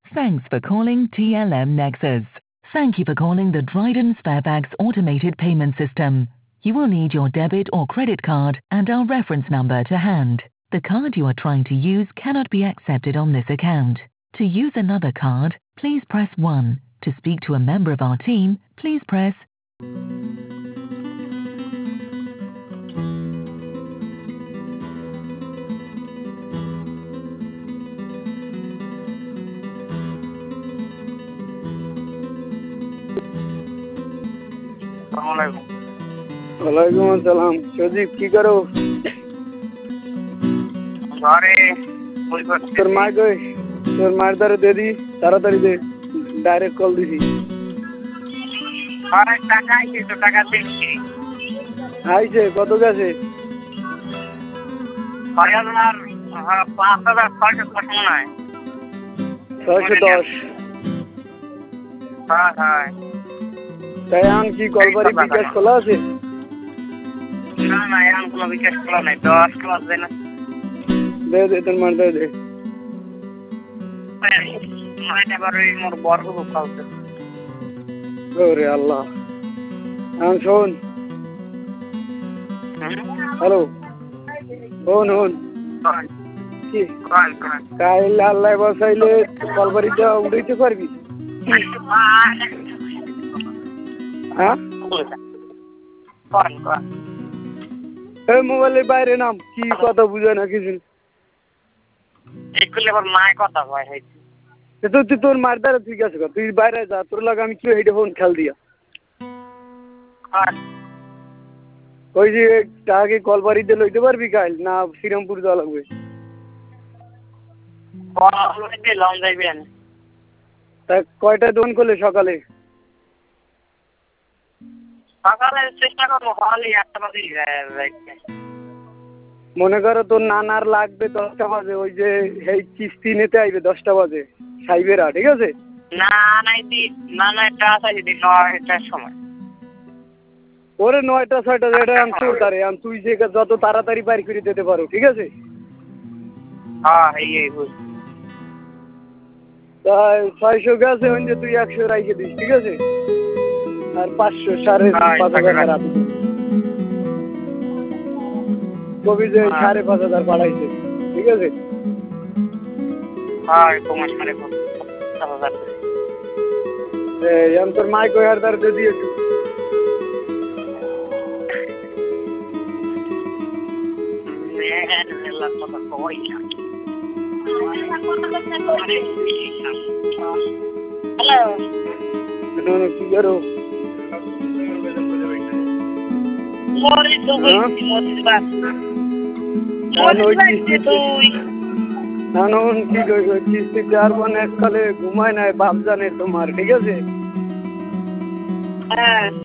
Thanks for calling TLM Nexus. Thank you for calling the Dryden Sparebags automated payment system. You will need your debit or credit card and our reference number to hand. The card you are trying to use cannot be accepted on this account. To use another card, please press 1. To speak to a member of our team, please press वालेकुम अस्सलाम। शोजीब की करो? তোর মা কই? তোর মার দ্বারা দে দি, তাড়াতাড়ি দে, ডাইরেক্ট কল দিছি। টাকা আইছে তো, টাকা দিচ্ছি। আইছে কত গেছে? 610। হ্যাঁ। তাই এখন কি কলবাড়ি বিকাশ খোলা আছে? না এখন কোনো বিকাশ খোলা নাই, 10 ক্লাস দেয় না। দে তোর মার দে। এবার ওই মোর বড় খাওয়াতে। ওরে আল্লাহ। এখন শোন, হ্যালো, শোন কি কাইল আল্লাহ বসাইলে কলবাড়িটা উঠাইতে পারবি? হ্যাঁ, এই মোবাইলের বাইরে নাম, কি কথা বুঝে না কিছু। তুই তোর মার দ্বারা ঠিক আছে, তুই বাইরে যা, তোর লাগে আমি কি হেঁটে ফোন খেল দিয়া ওই যে টাকা কলবাড়িতে লইতে পারবি কাল না শ্রীরামপুর যাওয়া লাগবে? তা কয়টায় দোকান করলে? সকালে চেষ্টা করবো। মনে করো তোর নানার লাগবে 10টা বাজে, ওই যে এই কিস্তি নিতে আইবে 10টা বাজে সাইবেরা, ঠিক আছে? ওরে 9টা 6টা যেটা তোর তারে তুই যে যত তাড়াতাড়ি বাইর করে দিতে পারো, ঠিক আছে? তাই 600 গেছে, যে তুই 100 রাইখে দিস, ঠিক আছে? আর 500 5,500 রাখবি। কবি যে 5,500 বাড়াইছে, ঠিক আছে? তোর মাইক ওই হার দ্বারা দিয়েছি। কি করো? কিস্তি 4 বোন এককালে ঘুমায় নাই, বাপ জানে তোমার, ঠিক আছে?